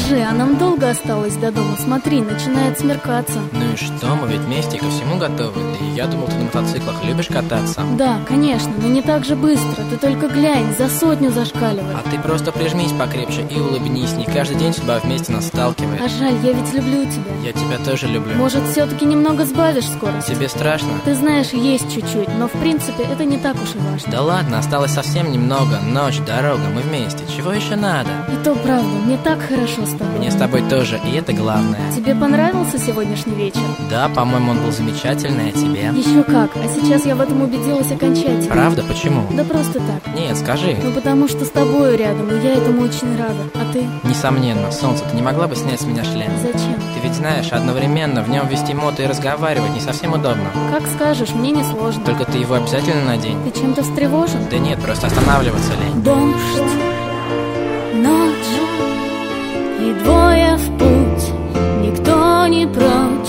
Скажи, а нам долго осталось до дома? Смотри, начинает смеркаться. Ну и что, мы ведь вместе ко всему готовы. Да и я думал, ты на мотоциклах любишь кататься. Да, конечно, но не так же быстро. Ты только глянь, за 100 зашкаливает. А ты просто прижмись покрепче и улыбнись. Не каждый день судьба вместе нас сталкивает. А жаль, я ведь люблю тебя. Я тебя тоже люблю. Может, все-таки немного сбавишь скорость? Тебе страшно? Ты знаешь, есть чуть-чуть, но в принципе это не так уж и важно. Да ладно, осталось совсем немного. Ночь, дорога, мы вместе. Чего еще надо? И то правда, мне так хорошо с тобой. Мне с тобой тоже, и это главное. Тебе понравился сегодняшний вечер? Да, по-моему, он был замечательный, а тебе? Еще как, а сейчас я в этом убедилась окончательно. Правда? Почему? Да просто так. Нет, скажи. Ну потому что с тобою рядом, и я этому очень рада. А ты? Несомненно, солнце, ты не могла бы снять с меня шлем? Зачем? Ты ведь знаешь, одновременно в нем вести мото и разговаривать не совсем удобно. Как скажешь, мне не сложно. Только ты его обязательно надень. Ты чем-то встревожен? Да нет, просто останавливаться лень. Дождь, ночь и двое в путь, никто не прочь,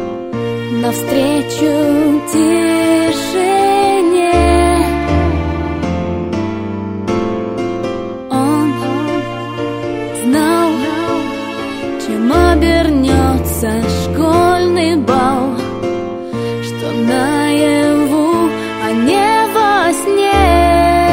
навстречу тишине. Он знал, чем обернется школьный бал, что наяву, а не во сне.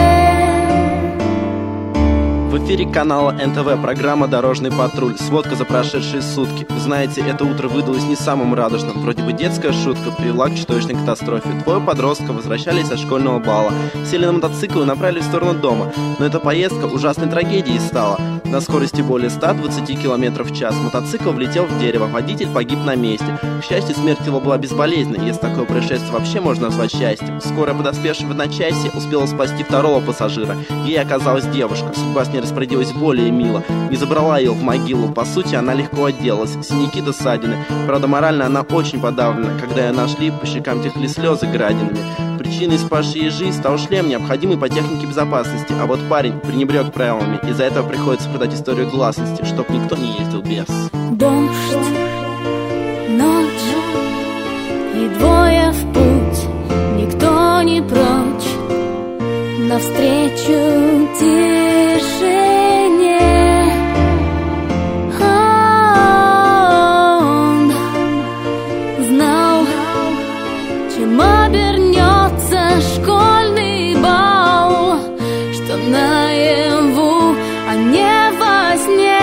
В эфире канала НТВ программа «Дорожный патруль». Сводка за прошедшие сутки. Вы знаете, это утро выдалось не самым радужным. Вроде бы детская шутка привела к чудовищной катастрофе. Двое подростков возвращались со школьного бала, сели на мотоцикл и направились в сторону дома. Но эта поездка ужасной трагедией стала. На скорости более 120 км в час мотоцикл влетел в дерево, водитель погиб на месте. К счастью, смерть его была безболезненной, если такое происшествие вообще можно назвать счастьем. Скорая, подоспевшая в одночасье, успела спасти второго пассажира. Ей оказалась девушка. Судьба с ней распорядилась более мило. Не забрала ее в могилу. По сути, она легко отделалась. Синяки до ссадины. Правда, морально она очень подавлена. Когда ее нашли, по щекам текли слезы градинами. Причиной спасшей ей жизнь стал шлем, необходимый по технике безопасности. А вот парень пренебрег правилами. Из-за этого приходится продать историю гласности, чтоб никто не ездил без. Дождь, ночь и двое в путь, никто не прочь, навстречу тишине. Он знал, чем обернется школьный бал, что наяву, а не во сне.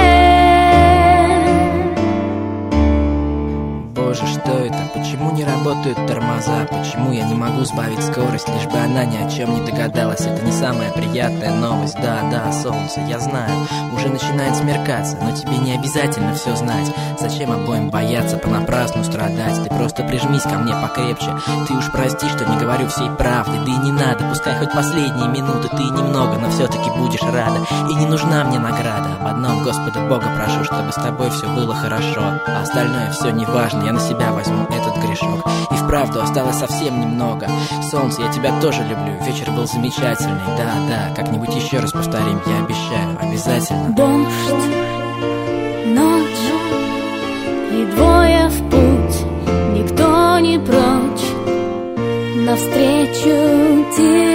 Боже, что это? Почему не работают тормоза? Почему я не могу сбавить скорость, лишь бы она ни о чем не догадалась? Это не самая приятная новость. Да, солнце, я знаю, уже начинает смеркаться, но тебе не обязательно все знать. Зачем обоим бояться, понапрасну страдать? Ты просто прижмись ко мне покрепче. Ты уж прости, что не говорю всей правды. Да и не надо, пускай хоть последние минуты ты немного, но все-таки будешь рада. И не нужна мне награда. Об одном Господа Бога прошу, чтобы с тобой все было хорошо. А остальное все не важно, я на себя возьму этот грешок. И вправду осталось совсем немного. Солнце, я тебя тоже люблю. Вечер был замечательный. Да, как-нибудь еще раз повторим, я обещаю, обязательно. Дождь, ночь и двое в путь, никто не прочь, навстречу тебе.